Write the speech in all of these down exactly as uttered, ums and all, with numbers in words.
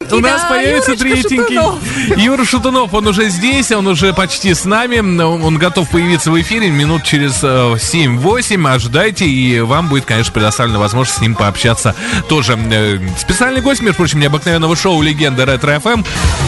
У нас появится третенький. Юра Шатунов, он уже здесь, он уже почти с нами. Он готов появиться в эфире минут через семь-восемь. Ожидайте, и вам будет, конечно, предоставлена возможность с ним пообщаться тоже. Специальный гость, между прочим, необыкновенного шоу «Легенда Ретро эф эм».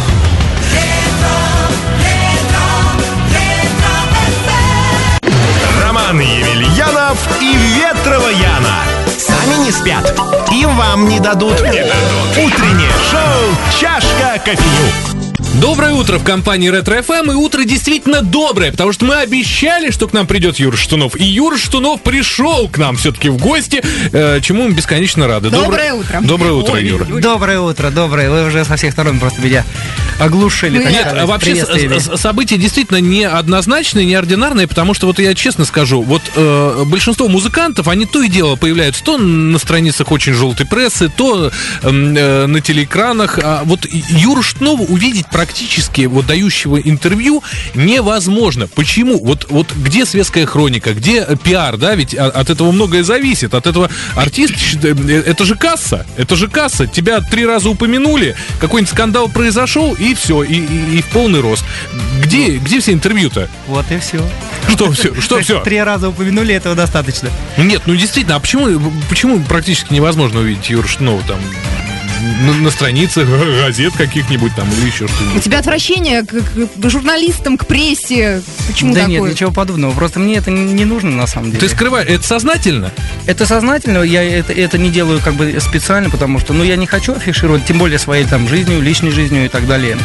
Роман Емельянов и Ветрова Яна. Сами не спят и вам не дадут. Не дадут. Утреннее шоу «Чашка кофею». Доброе утро в компании Ретро эф эм, и утро действительно доброе, потому что мы обещали, что к нам придет Юра Шатунов, и Юра Шатунов пришел к нам все-таки в гости, э, чему мы бесконечно рады. Доброе Добр... утро. Доброе утро, Ой, Юра. Доброе утро, доброе. Вы уже со всех сторон просто меня оглушили. Ну, нет, сказать, вообще с- события действительно неоднозначные, неординарные, потому что вот я честно скажу, вот э, большинство музыкантов, они то и дело появляются то на страницах очень желтой прессы, то э, на телеэкранах, а вот Юру Шатунова увидеть практически практически вот дающего интервью невозможно. Почему? Вот, вот где светская хроника, где пиар, да, ведь от этого многое зависит. От этого артист, это же касса, это же касса. Тебя три раза упомянули, какой-нибудь скандал произошел, и все, и, и, и в полный рост. Где, ну, где все интервью-то? Вот и все. Что все? Что все? Три раза упомянули, этого достаточно. Нет, ну действительно, а почему, почему практически невозможно увидеть Юру Шатунова там на, на страницах газет каких-нибудь там или еще что-нибудь? У тебя отвращение к, к журналистам, к прессе? Почему да такое? Нет, ничего подобного. Просто мне это не нужно на самом деле. Ты скрываешь, это сознательно? Это сознательно, я это, это не делаю как бы специально, потому что, ну, я не хочу афишировать, тем более своей там жизнью, личной жизнью и так далее.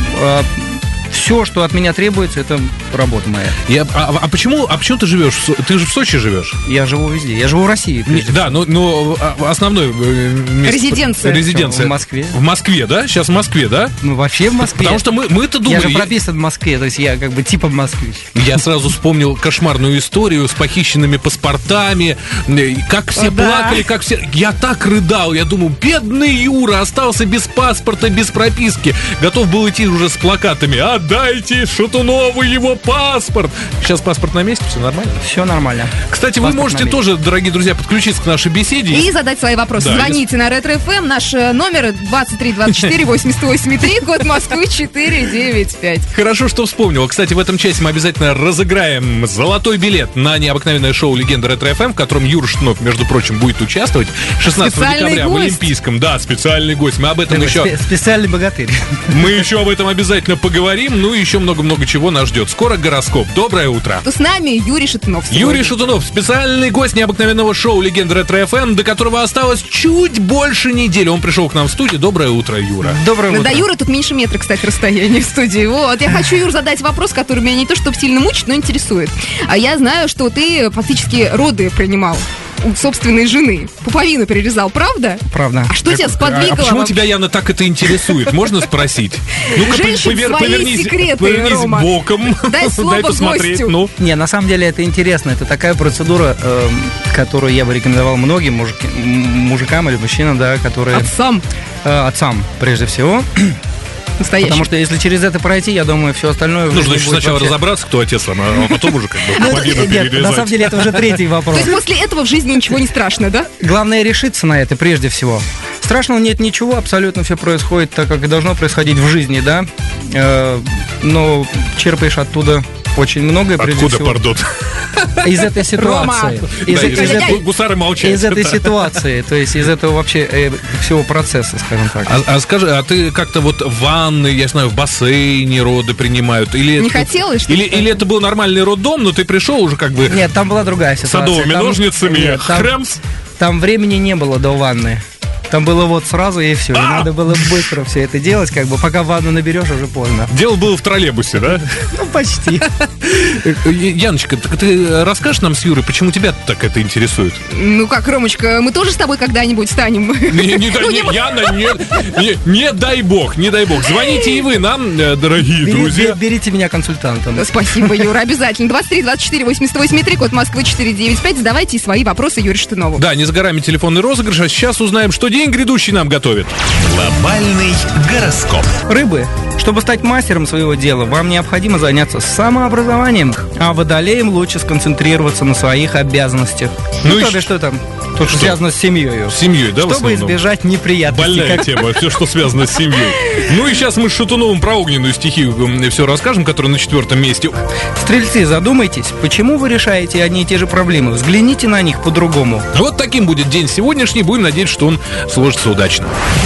Все, что от меня требуется, это работа моя. Я, а, а почему, а почему ты живешь? Ты же в Сочи живешь? Я живу везде. Я живу в России. Не, да, но, но основной место, резиденция. резиденция в Москве. В Москве, да? Сейчас в Москве, да? Ну, вообще в Москве. Потому что мы, мы-то думали... Я же прописан в Москве, то есть я как бы типа москвич. Я сразу вспомнил кошмарную историю с похищенными паспортами, как все О, плакали, да. как все... Я так рыдал, я думаю, бедный Юра остался без паспорта, без прописки. Готов был идти уже с плакатами: отдайте Шатунову его паспорт. Сейчас паспорт на месте, все нормально? Все нормально. Кстати, паспорт вы можете тоже, дорогие друзья, подключиться к нашей беседе. И задать свои вопросы. Да, Звоните на Ретро эф эм. Наш номер двадцать три двадцать четыре восемьдесят восемь три, код Москвы четыре девять пять. Хорошо, что вспомнил. Кстати, в этом часе мы обязательно разыграем золотой билет на необыкновенное шоу «Легенда Ретро эф эм», в котором Юра Шатунов, между прочим, будет участвовать шестнадцатого декабря в Олимпийском. Да, специальный гость. Мы об этом Ты еще... Специальный богатырь. Мы еще об этом обязательно поговорим. Ну и еще много-много чего нас ждет. Скоро гороскоп. Доброе утро. С нами Юрий Шатунов сегодня. Юрий Шатунов, специальный гость необыкновенного шоу «Легенда Ретро эф эм», до которого осталось чуть больше недели. Он пришел к нам в студию. Доброе утро, Юра. Доброе утро. Да, Юра, тут меньше метра, кстати, расстояние в студии. Вот, я хочу, Юр, задать вопрос, который меня не то чтобы сильно мучит, но интересует. А я знаю, что ты фактически роды принимал у собственной жены. Пуповину перерезал, правда? Правда. А что тебя А, сподвигло? а почему вообще? тебя, Яна, так это интересует? Можно спросить? Ну-ка, Женщин повер- свои повернись, секреты, повернись Рома. боком. Дай слово посмотреть. гостю. Ну. Не, на самом деле это интересно. Это такая процедура, э, которую я бы рекомендовал многим мужики, м- мужикам или мужчинам, да, которые... Отцам э, отцам, прежде всего. настоящим. Потому что если через это пройти, я думаю, все остальное... в Нужно жизни еще будет сначала вообще- разобраться, кто отец, а потом уже как бы пуповину Нет, на перерезать. самом деле это уже третий вопрос. То есть после этого в жизни ничего не страшно, да? Главное решиться на это прежде всего. Страшного нет ничего, абсолютно все происходит так, как и должно происходить в жизни, да. Э, но черпаешь оттуда очень многое, прежде Откуда, всего. пардон? Из этой ситуации. Из, Да, из из- этой- Гусары молчат. из этой ситуации, то есть из этого вообще э, всего процесса, скажем так. А, а скажи, а ты как-то вот в ванной, я знаю, в бассейне роды принимают? Или Не это- хотелось, что Или, ли? или это был нормальный роддом, но ты пришел уже как бы Нет, там была другая ситуация. садовыми Там- ножницами, нет, там, хрэмс. там времени не было до ванны. Там было вот сразу и все. И надо было быстро все это делать, как бы пока ванну наберешь, уже поздно. Дело было в троллейбусе, да? Ну, почти. Яночка, так ты расскажешь нам с Юрой, почему тебя так это интересует? Ну как, Ромочка, мы тоже с тобой когда-нибудь станем. Не, не, дай- не, Яна, не, не, не дай бог, не дай бог. Звоните и вы нам, э, дорогие Бери- друзья. бе- Берите меня консультантом. Спасибо, Юра, обязательно. двадцать три двадцать четыре восемьдесят восемь три, код Москвы четыре девять пять. Задавайте свои вопросы Юрию Шатунову. Да, не за горами телефонный розыгрыш, а сейчас узнаем, что день грядущий нам готовит. Глобальный гороскоп. Рыбы, чтобы стать мастером своего дела, вам необходимо заняться самообразованием, а водолеям лучше сконцентрироваться на своих обязанностях. Ну Ну, и то ш- бишь, что там? То, что, что связано с семьей. С семьей, да, чтобы избежать неприятностей. Больная как... тема, все, что связано с семьей. Ну и сейчас мы с Шатуновым про огненную стихию все расскажем, которая на четвертом месте. Стрельцы, задумайтесь, почему вы решаете одни и те же проблемы? Взгляните на них по-другому. Вот таким будет день сегодняшний. Будем надеяться, что он сложится удачно.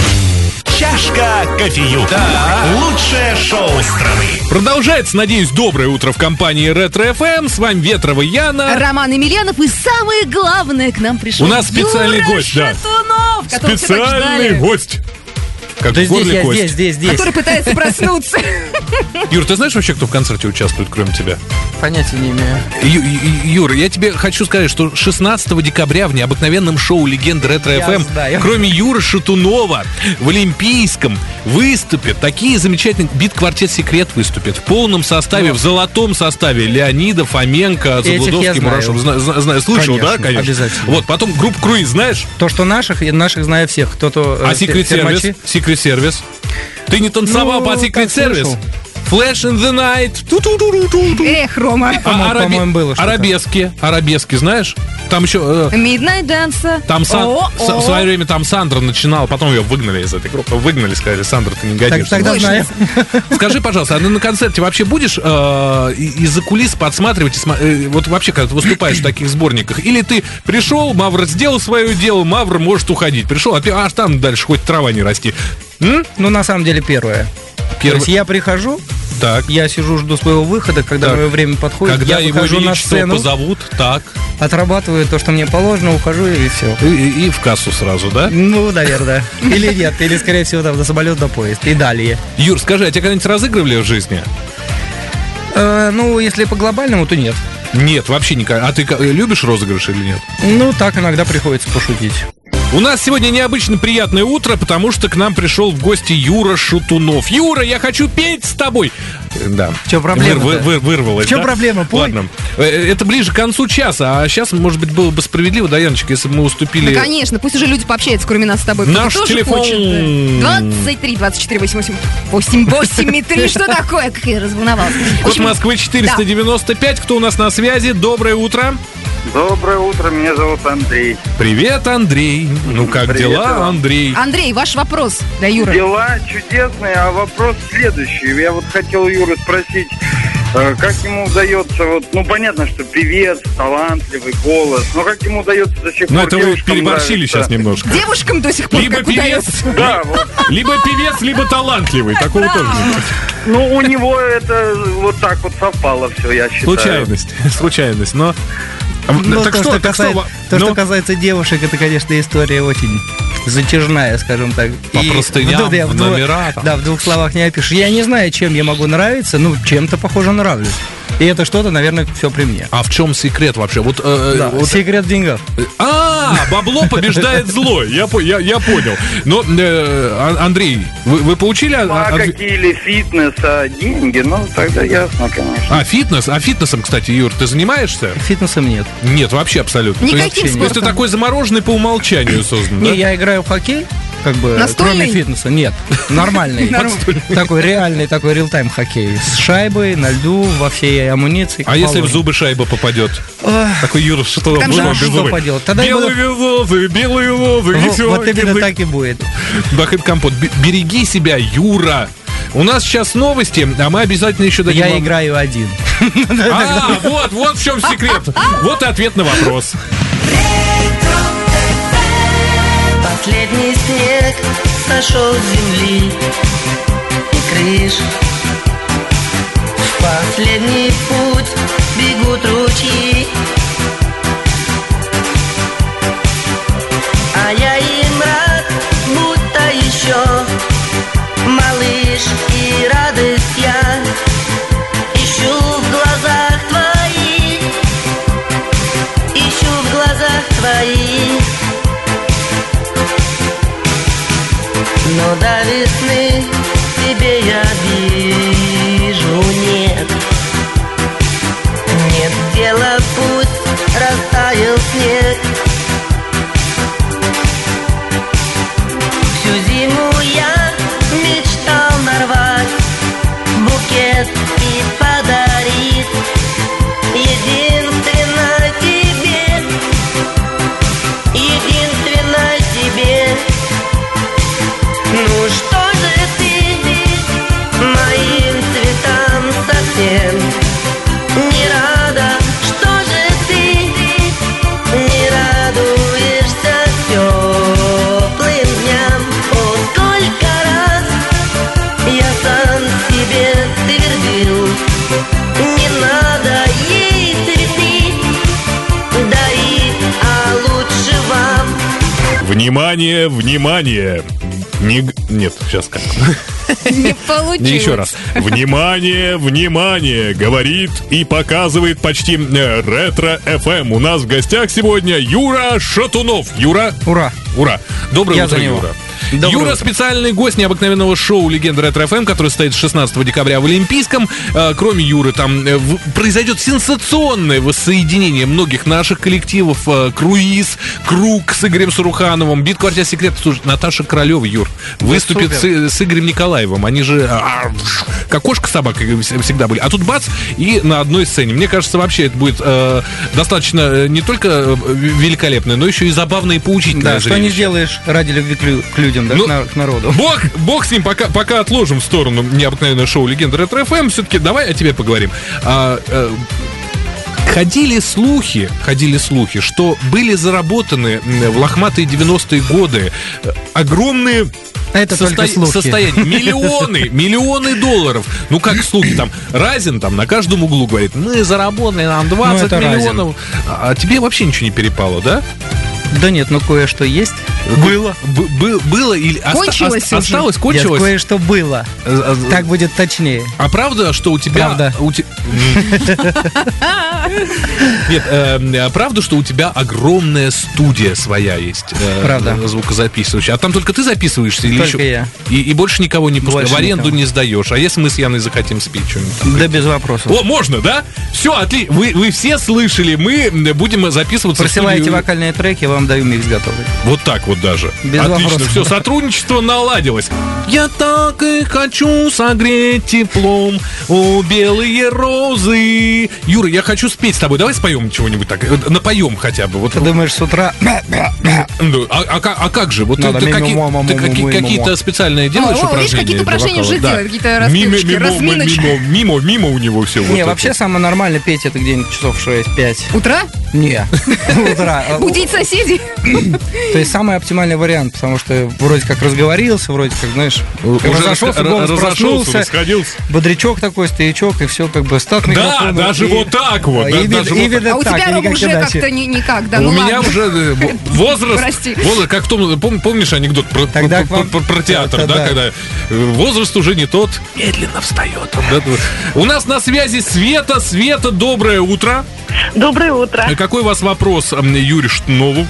Чашка кофеюта. Лучшее шоу страны. Продолжается, надеюсь, доброе утро в компании Ретро эф эм. С вами Ветрова Яна. Роман Емельянов. И самое главное, к нам пришел У нас специальный Юра гость, да. Шатунов, которого все так Специальный ждали. гость. Как да в горле здесь, я, кость. здесь, здесь, здесь. Который пытается проснуться. Юр, ты знаешь вообще, кто в концерте участвует, кроме тебя? Понятия не имею. Ю- Ю- Юра, я тебе хочу сказать, что шестнадцатого декабря в необыкновенном шоу «Легенды Ретро эф эм», знаю. кроме Юры Шатунова, в Олимпийском выступят такие замечательные... Бит-квартет «Секрет» выступит в полном составе, Вот. в золотом составе. Леонида, Фоменко, Этих я Заблудовский, знаю. Мурашов. Зна- зна- зна- Слышал, Конечно, да, конечно? обязательно. Вот, потом группа «Круиз», знаешь? То, что наших, и наших знаю всех. Кто-то... А э, Secret фермачи. Service? Secret Service? Ты не танцевал Ну, по Secret как Service? слышал. Flash in the night. Ту-ту-ту-ту-ту. Эх, Рома. По-моему, араби- по-моему, было что-то. Арабески. Арабески, знаешь? Там еще... э, Midnight Dance. Там Сан- О, с- о. в свое время там Сандра начинала, потом ее выгнали из этой группы. Выгнали, сказали, Сандра, ты не Так, годишься. тогда Ой, знаю. Скажи, пожалуйста, а ты на концерте вообще будешь э, и- из-за кулис подсматривать, и сма- э, вот вообще, когда ты выступаешь в таких сборниках? Или ты пришел, Мавр сделал свое дело, Мавр может уходить. Пришел, а, ты, а там дальше хоть трава не расти. М? Ну, на самом деле, первое. Первый- То есть я прихожу, Так. я сижу, жду своего выхода, когда Так. мое время подходит, Когда я его выхожу на величество сцену, позовут, так. отрабатываю то, что мне положено, ухожу и все. И, и- и в кассу сразу, да? Ну, наверное. Или нет, или, скорее всего, там, до самолета, до поезда. И далее. Юр, скажи, а тебя когда-нибудь разыгрывали в жизни? Э, ну, если по глобальному, то нет. Нет, вообще никак. А ты ка- любишь розыгрыш или нет? Ну, так иногда приходится пошутить. У нас сегодня необычно приятное утро, потому что к нам пришел в гости Юра Шатунов. Юра, я хочу петь с тобой. Да. В чем проблема-то? Вы- вы- вырвалось, В чем да? проблема? Пой. Ладно. Э, Это ближе к концу часа, а сейчас, может быть, было бы справедливо, да, Яночка, если бы мы уступили... Ну, конечно, пусть уже люди пообщаются, кроме нас с тобой. Кто-то Наш тоже телефон. хочет, да. двадцать три двадцать четыре восемьдесят восемь восемь восемь три. Что такое? Как я разволновалась. В Код общем, Москвы четыреста девяносто пять. Кто у нас на связи? Доброе утро. Доброе утро, меня зовут Андрей. Привет, Андрей. Ну, как Привет, дела, Иван. Андрей? Андрей, ваш вопрос для Юры. Дела чудесные, а вопрос следующий. Я вот хотел у Юры спросить, э, как ему удается, вот, ну понятно, что певец, талантливый голос, но как ему удается до сих Ну, пор это вы девушкам переборщили нравиться? сейчас немножко. Девушкам до сих пор Либо как певец, удается. Да, вот. либо певец, либо талантливый. Такого тоже нет. Ну у него это вот так вот совпало все, я считаю. Случайность, случайность, но... Ну, так то, что, что, так касается, что, то, ну, что касается девушек, это, конечно, история очень затяжная, скажем так. По простыням, в, я в двух- номера там. Да, в двух словах не опишешь. Я не знаю, чем я могу нравиться, ну, чем-то, похоже, нравлюсь. И это что-то, наверное, все при мне. А в чем секрет вообще? Вот, э, Да, вот- секрет в деньгах. А, бабло побеждает зло. Я, по- я, я понял. Но, э, Ан- Андрей, вы, вы получили... Ну, а от- какие или фитнес, а деньги, ну тогда ясно, конечно. А, фитнес? А фитнесом, кстати, Юр, ты занимаешься? Фитнесом нет. Нет, вообще абсолютно. То есть- Никаким То есть ты спортом. такой замороженный по умолчанию создан, Не, да? я играю в хоккей, как бы, Настольный? кроме фитнеса. Нет, нормальный. Такой реальный, такой реал-тайм хоккей. С шайбой, на льду, во всей амуниции. А если в положено. зубы шайба попадет? Ох, Такой Юра, что Там же было что без зубы. поделать? Тогда я Белые лозы, белые лозы, и вот, всё, вот именно кидай. так и будет. Бахыт Компот, б- береги себя, Юра. У нас сейчас новости, а мы обязательно еще дадим Я вам- играю один. А, вот, вот в чем секрет. Вот и ответ на вопрос. Последний снег сошел с земли и крыш. В последний путь бегут ручьи, а я им рад, будто еще малыш, и радость я ищу в глазах твоих, ищу в глазах твоих. Но до весны тебе я вижу нет. Нет дела Внимание, внимание. Не... г- Нет, сейчас как. Не получилось. Еще раз. Внимание, внимание, говорит и показывает почти э, ретро-эф эм. У нас в гостях сегодня Юра Шатунов. Юра. Ура. Ура. Доброе Я утро, за него. Юра. Доброе Юра утро. специальный гость необыкновенного шоу «Легенда Ретро-эф эм», который состоит шестнадцатого декабря в Олимпийском. Э, Кроме Юры, там э, в- произойдет сенсационное воссоединение многих наших коллективов. э, Круиз, Круг с Игорем Сарухановым, Битва Артист Секретов. Слушай, Наташа Королева, Юр, выступит с, супер. с Игорем Николаевым. Они же а, как кошка с собакой вс- всегда были. А тут бац, и на одной сцене. Мне кажется, вообще это будет э, достаточно э, не только э, великолепное, но еще и забавное и поучительное Да, что не зрелище. сделаешь ради любви к лю- к людям, да, Ну, к на- к народу. Бог, бог с ним, пока, пока отложим в сторону необыкновенное шоу «Легенда Ретро-эф эм», все-таки давай о тебе поговорим. А, э, Ходили слухи, ходили слухи, что были заработаны м, в лохматые девяностые годы э, огромные Это только состо- слухи. состояния, миллионы, миллионы долларов. Ну, как слухи, там, Разин там на каждом углу говорит, мы заработали нам двадцать Ну, это миллионов. А тебе вообще ничего не перепало, да? Да нет, ну кое-что есть. Было. Б- бы- было или оста- Кончилось оста- уже. осталось, Нет, кончилось? кое-что было. Э, э, Так будет точнее. А правда, что у тебя... Правда. у те- Нет, э, а правда, что у тебя огромная студия своя есть? э, Правда. Звукозаписывающая. А там только ты записываешься или Только еще? я. И, и больше никого не пускаешь? В Больше аренду никого. не сдаешь? А если мы с Яной захотим спеть что-нибудь там? Да без вопросов. О, можно, да? Все, отлично. Вы, вы все слышали. Мы будем записываться в Присылайте студию. вокальные треки, я вам даю микс готовый. Вот так вот даже. Без Отлично, вопросов. все, сотрудничество наладилось. Я так и хочу согреть теплом о белые розы. Юра, я хочу спеть с тобой. Давай споем чего-нибудь так. э, Напоем хотя бы. Вот. Ты думаешь, с утра... Ну, А, а ка- а как же? Вот ты, Надо ты мимо, какие- мимо, ты мимо, какие- мимо. какие-то специальные делаешь О, о, видишь, упражнения? какие-то для упражнения вокала? уже Да. делает, какие-то Мимо, распевочки, мимо, разминочки. мимо, мимо, мимо у него все. Не, вообще самое нормально петь это где-нибудь часов шесть-пять. Утра? Не, утра. Будить соседей? То есть самый оптимальный вариант, потому что вроде как разговорился, вроде как, знаешь, разошелся, голос проснулся, расходился. бодрячок такой, стоячок, и все как бы стат Да, микрофона, даже и- вот так вот. И да, вид- даже и вот видно А у так, и тебя никак уже иначе. как-то не- никак, да? У Ну меня ладно. уже э, бо- возраст, Прости. возраст, как в том, пом- помнишь анекдот про, Тогда про- к вам- про- про театр, это да, да. когда э, возраст уже не тот, медленно встает. Да, да. У нас на связи Света. Света, доброе утро. Доброе утро. Э, Какой у вас вопрос м, Юрию Штунову?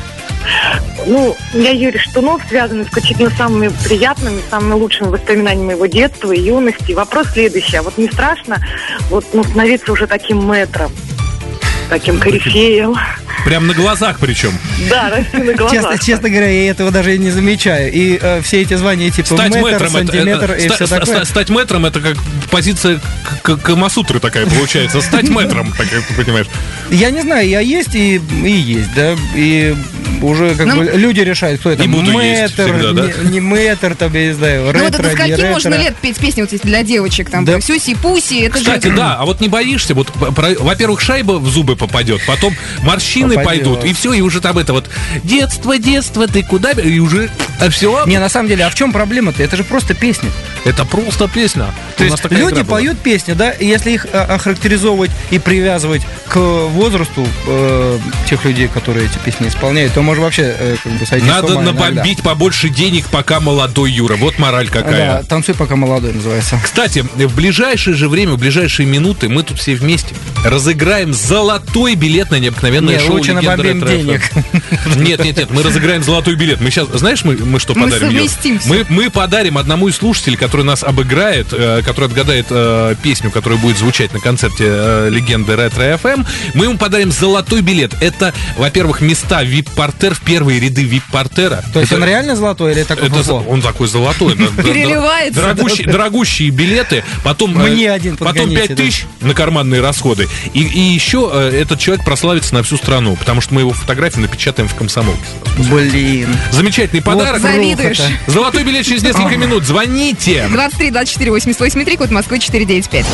Ну, я Юрий Штунов, связанный исключительно с самыми приятными, самыми лучшими воспоминаниями его детства и юности. Вопрос следующий. А вот не страшно вот, ну, становиться уже таким мэтром, таким корифеем? Прям на глазах причем. Да, расти на глазах. Честно, честно говоря, я этого даже и не замечаю. И э, все эти звания типа Стать метр, мэтром, это- сантиметр это- и ста- все ста- такое. ста- стать мэтром это как позиция к- к- Камасутры такая получается. Стать мэтром, так как ты понимаешь. Я не знаю, я есть и, и есть, да, и уже как Ну, бы люди решают, кто это, и буду есть мэтр, всегда, да? не, не мэтр, там, я не знаю, Ну вот ретро, это с не каких ретро. можно лет петь песни вот эти для девочек? Там Да. Сюси-пуси, это Кстати, же... да, а вот не боишься, вот, про- во-первых, шайба в зубы попадет, потом морщины Попадет. пойдут, и все, и уже там это вот детство, детство, ты куда, бе-?» и уже все, Не, на самом деле, а в чем проблема-то? Это же просто песни. это просто песня. То У нас есть такая люди игра была. поют песни, да, и если их а, охарактеризовывать и привязывать к возрасту э, тех людей, которые эти песни исполняют, то можно вообще э, как бы сойти с Надо ума иногда. набомбить побольше денег, пока молодой Юра. Вот мораль Да, какая. танцуй, пока молодой называется. Кстати, в ближайшее же время, в ближайшие минуты мы тут все вместе разыграем золотой билет на необыкновенное Не, шоу лучше «Легенда набомбим Ретро-эф эм». денег. Нет, нет, нет, мы разыграем золотой билет. Мы сейчас, знаешь, мы, мы что Мы подарим? Юр? совместим всё. Мы, мы подарим одному из слушателей, который нас обыграет, э, который отгадает э, песню, которая будет звучать на концерте э, «Легенды Ретро-эф эм». Мы ему подарим золотой билет. Это, во-первых, места вип-портер, в первые ряды вип-портера. То есть Это- он реально золотой или такой это, фуфло? он такой золотой. да, да, Переливается. Дорогущие, дорогущие билеты, потом, Мне э, один потом подгоните, пять да. тысяч на карманные расходы. И, и еще э, этот человек прославится на всю страну, потому что мы его фотографии напечатаем в «Комсомолке». Блин. Замечательный подарок. Завидуешь. Грохота. Золотой билет через несколько минут. Звоните. двадцать три двадцать четыре восемьдесят восемь три, код Москвы четыре девять пять.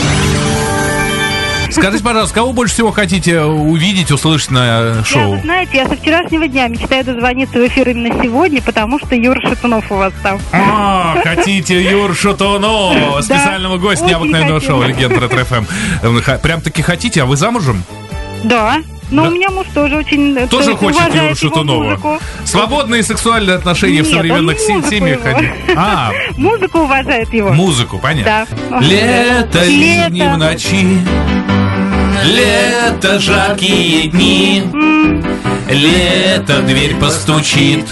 Скажите, пожалуйста, кого больше всего хотите увидеть, услышать на э, Я, шоу? вы знаете, я со вчерашнего дня мечтаю дозвониться в эфир именно сегодня, потому что Юра Шатунов у вас там. А, хотите Юр Шатунова, специального гостя очень необыкновенного хотим. шоу «Легенда Ретро-эф эм». Ха- Прям таки хотите, а вы замужем? Да. Но Да? у меня муж тоже очень э, Тоже то есть хочет уважает Юру Шатунова. его музыку. Свободные сексуальные отношения в Нет, современных он се- музыку семьях. его. они- А, Музыку уважает его. музыку, понятно. Да. Лето, Лето. ливни в ночи, лето, жаркие дни, лето, дверь постучит,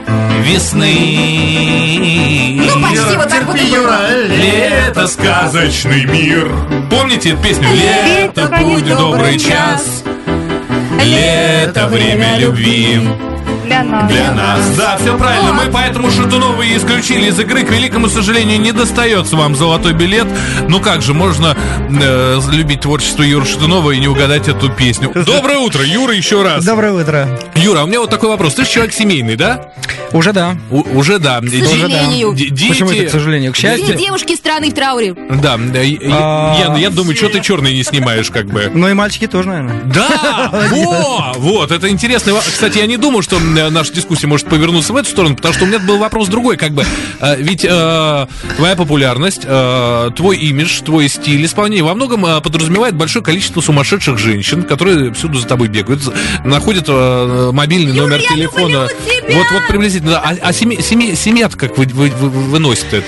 весны. Ну, почти вот так вот и было. Лето, сказочный мир. Помните эту песню? Лето, Лето, будь добрый час. Лето, время любви. Для нас. Для нас. Да, все правильно. Мы поэтому Шатунова и исключили из игры. К великому сожалению, не достается вам золотой билет. Ну как же, можно э, любить творчество Юры Шатунова и не угадать эту песню. Доброе утро, Юра, еще раз. Доброе утро. Юра, у меня вот такой вопрос. Ты же человек семейный, да? Уже да. У- уже да. К сожалению. Почему это, к сожалению? К Все счастью. девушки страны в трауре. Да, да, и- и- А. Яна, я думаю, что ты черный не снимаешь, как бы. Ну и мальчики тоже, наверное. Да, во, вот, это интересно. Кстати, я не думал, что э, наша дискуссия может повернуться в эту сторону, потому что у меня был вопрос другой, как бы, э, ведь э, твоя популярность, э, твой имидж, твой стиль исполнения во многом э, подразумевает большое количество сумасшедших женщин, которые всюду за тобой бегают, з- находят э, мобильный номер я телефона. люблю тебя! Вот, вот приблизительно. Да. А, а семья, семья, семья-то как вы, вы- вы- выносит это?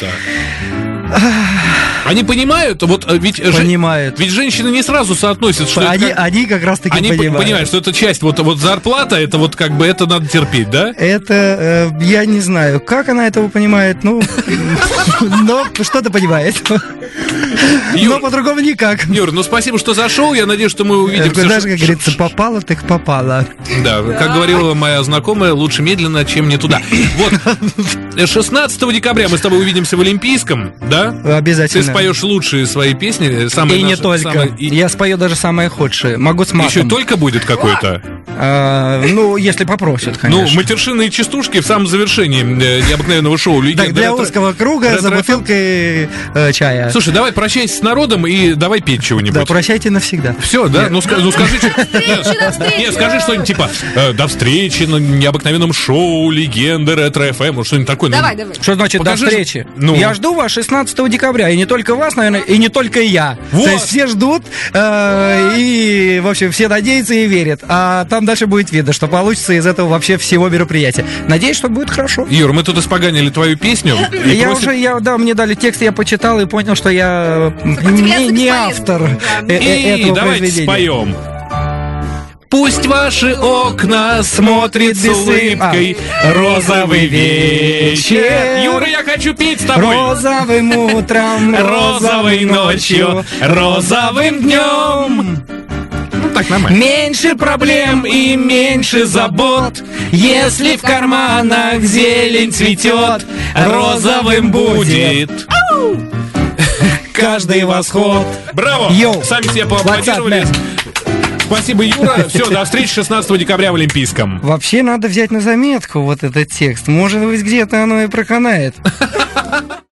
Они понимают, вот э, ведь... же- Понимают. Ведь женщины не сразу соотносят, что это Они, как- они как раз таки они по- понимают. понимают, что это часть, вот, вот зарплата, это вот как бы это надо терпеть, да? Это, э, я не знаю, как она этого понимает, ну, но что-то понимает. Но Юр, по-другому никак. Юр, ну спасибо, что зашел. Я надеюсь, что мы увидимся. Даже, ш- как ш- говорится, попало, так попало. Да, как говорила моя знакомая, лучше медленно, чем не туда. Вот, шестнадцатого декабря мы с тобой увидимся в Олимпийском, да? Ты Обязательно. споешь лучшие свои песни, самые И не наши- только. самые- и- Я спою даже самое худшее. Могу с матом. Еще только будет какой-то. А, ну, если попросят, Ну, конечно. матершинные частушки в самом завершении э, необыкновенного шоу «Легенда». Так, для Ретро- узкого круга за ретро- бутылкой э, чая. Слушай, давай прощайся с народом и давай петь Да, чего-нибудь. прощайте навсегда. Все, да? Ну, ска- ну скажи, что- нет, нет, скажи что-нибудь типа э, до встречи на необыкновенном шоу «Легенда Ретро эф эм», может, что-нибудь такое. Ну, Давай, давай. Что значит Покажи, до встречи? ну. Я жду вас шестнадцатого декабря. И не только вас, наверное, и не только я. Вот. То есть все ждут, э, и, в общем, все надеются и верят. А там дальше будет видно, что получится из этого вообще всего мероприятия. Надеюсь, что будет хорошо. Юр, мы тут испоганили твою песню. и Я просим- уже, я, да, мне дали текст, я почитал и понял, что я э, Сопротивляться не, не бесполезно. автор Да. э- э- И этого давайте произведения. споем. Пусть ваши окна смотрит с улыбкой розовый вечер. Юра, я хочу петь с тобой. Розовым утром, Розовой ночью, розовым днем. Ну, так нормально. Меньше проблем и меньше забот, если в карманах зелень цветет, розовым будет каждый восход. Браво! Йоу. Сами себе поаплодировали. WhatsApp, Спасибо, Юра. Все, до встречи шестнадцатого декабря в Олимпийском. Вообще надо взять на заметку вот этот текст. Может быть, где-то оно и проканает.